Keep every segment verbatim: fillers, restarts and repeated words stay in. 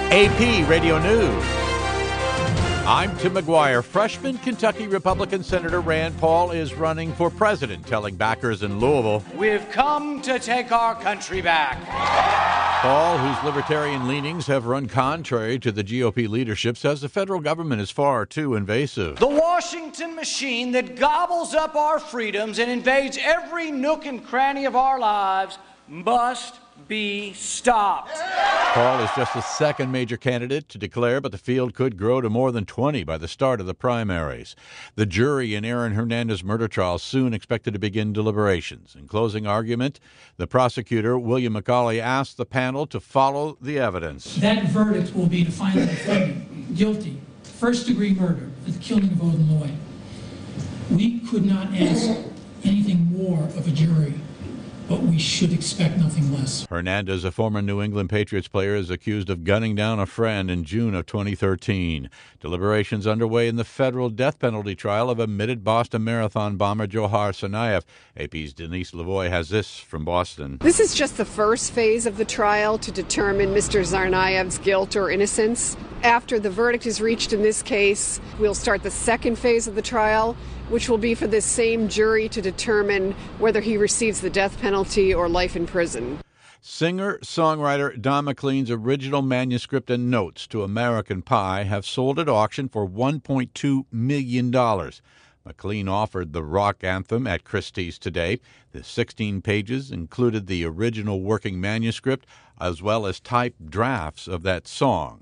A P Radio News. I'm Tim McGuire. Freshman Kentucky Republican Senator Rand Paul is running for president, telling backers in Louisville, "We've come to take our country back." Paul, whose libertarian leanings have run contrary to the G O P leadership, says the federal government is far too invasive. The Washington machine that gobbles up our freedoms and invades every nook and cranny of our lives must be stopped. Paul is just the second major candidate to declare, but the field could grow to more than twenty by the start of the primaries. The jury in Aaron Hernandez murder trial soon expected to begin deliberations. In closing argument, the prosecutor, William McCauley, asked the panel to follow the evidence. That verdict will be to find the defendant guilty of first-degree murder for the killing of Odin Lloyd. We could not ask anything more of a jury, but we should expect nothing less. Hernandez, a former New England Patriots player, is accused of gunning down a friend in June of twenty thirteen. Deliberations underway in the federal death penalty trial of admitted Boston Marathon bomber Johar Tsarnaev. A P's Denise Lavoie has this from Boston. This is just the first phase of the trial to determine Mister Tsarnaev's guilt or innocence. After the verdict is reached in this case, we'll start the second phase of the trial, which will be for this same jury to determine whether he receives the death penalty or life in prison. Singer-songwriter Don McLean's original manuscript and notes to American Pie have sold at auction for one point two million dollars. McLean offered the rock anthem at Christie's today. The sixteen pages included the original working manuscript as well as typed drafts of that song.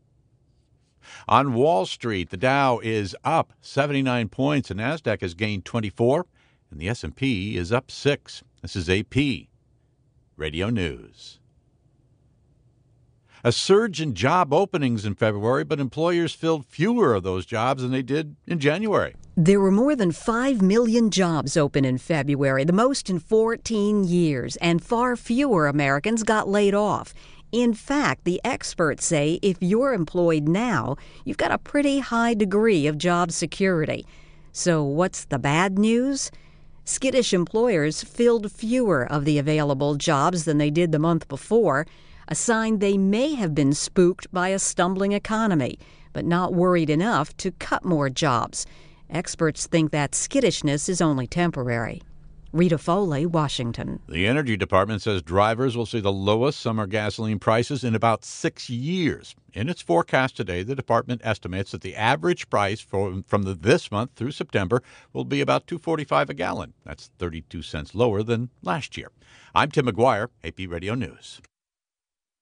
On Wall Street, the Dow is up seventy-nine points, the NASDAQ has gained twenty-four, and the S and P is up six. This is A P Radio News. A surge in job openings in February, but employers filled fewer of those jobs than they did in January. There were more than five million jobs open in February, the most in fourteen years, and far fewer Americans got laid off. In fact, the experts say if you're employed now, you've got a pretty high degree of job security. So what's the bad news? Skittish employers filled fewer of the available jobs than they did the month before, a sign they may have been spooked by a stumbling economy, but not worried enough to cut more jobs. Experts think that skittishness is only temporary. Rita Foley, Washington. The Energy Department says drivers will see the lowest summer gasoline prices in about six years. In its forecast today, the department estimates that the average price for, from the, this month through September will be about two dollars and forty-five cents a gallon. That's thirty-two cents lower than last year. I'm Tim McGuire, A P Radio News.